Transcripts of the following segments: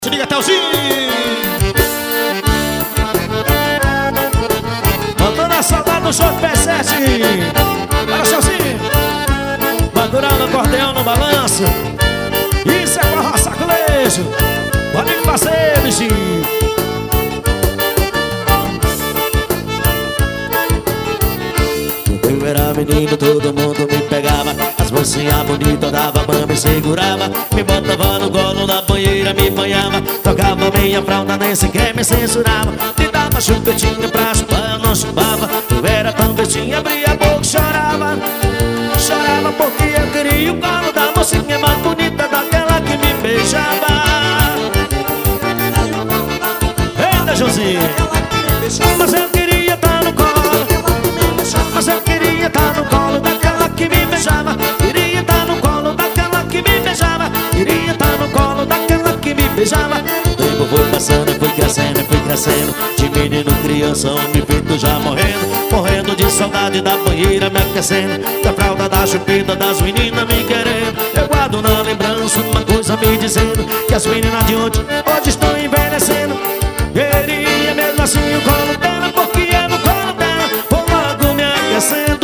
Se liga, Telzinho. Mandando a saudade do show de P7. Para, Telzinho. Bandurão no acordeão, no balanço. Isso é forró saculejo. Pode vir parceiro, bichinho. Eu era menino, todo mundo me pegava. As mocinhas bonitas dava banho, me segurava. Me botava no colo na banheira, me banhava. Tocava minha fralda, nem sequer me censurava. Me dava chupetinha pra chupar, eu não chupava. Eu era tão bestinha, abria a boca e chorava. Chorava porque eu queria o colo da mocinha mais bonita, daquela que me beijava. Eita, Josinha. Mas eu queria estar no colo. Mas eu queria estar no colo daquela que me beijava. Queria estar no colo daquela que me beijava. Queria estar no colo daquela que me beijava. O tempo foi passando, fui crescendo. De menino, criança, homem feito já morrendo. Morrendo de saudade da banheira me aquecendo. Da fralda, da chupeta, das meninas me querendo. Eu guardo na lembrança uma coisa me dizendo que as meninas de hoje estão envelhecendo. Queria mesmo assim o colo dela, porque é no colo dela vou logo me aquecendo.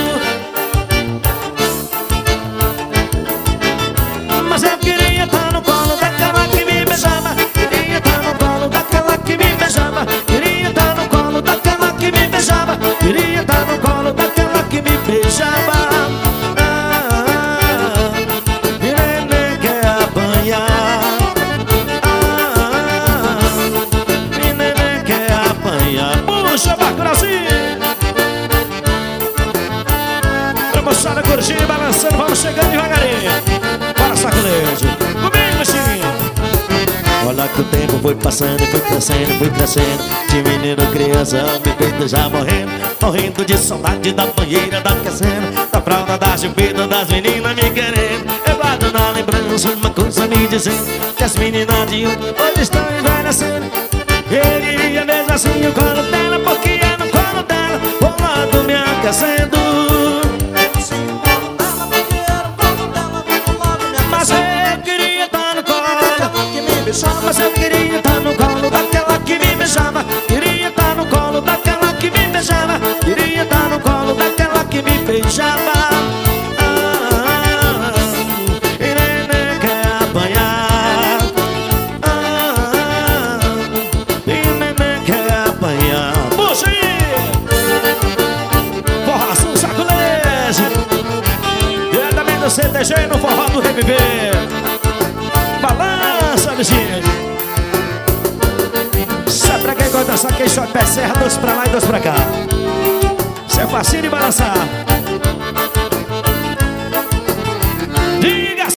Mas eu queria estar no colo daquela que me beijava. Queria estar no colo daquela que me beijava. Queria estar no colo daquela que me beijava. Queria estar no colo daquela que me beijava. E neném quer apanhar. E neném quer apanhar. Puxa, Bacurazinho. Pra moçada curtindo, balançando, vamos chegando devagarinho. Para, saculejo. Comigo, bichinho. Olha que o tempo foi passando, fui crescendo. De menino, criança, homem feito já morrendo. Morrendo de saudade da banheira, da aquecendo. Da fralda, da chupeta, das meninas me querendo. Eu guardo na lembrança uma coisa me dizendo que as meninas de hoje estão envelhecendo. Queria mesmo assim o colo dela, porque é no colo dela vou logo me aquecendo. Mas eu queria estar no colo que me beijava. Mas eu queria estar no colo daquela que me beijava. Queria estar no colo daquela que me beijava. Queria estar no colo daquela que me beijava. E neném quer apanhar. E neném quer apanhar. Puxa aí! Forró saculejo. Diretamente do CTG no forró do Reviver. Balança, bichinho. Isso é pra quem gosta de dançar, quem chora pé serra, dois pra lá e dois pra cá. Isso é facinho de balançar.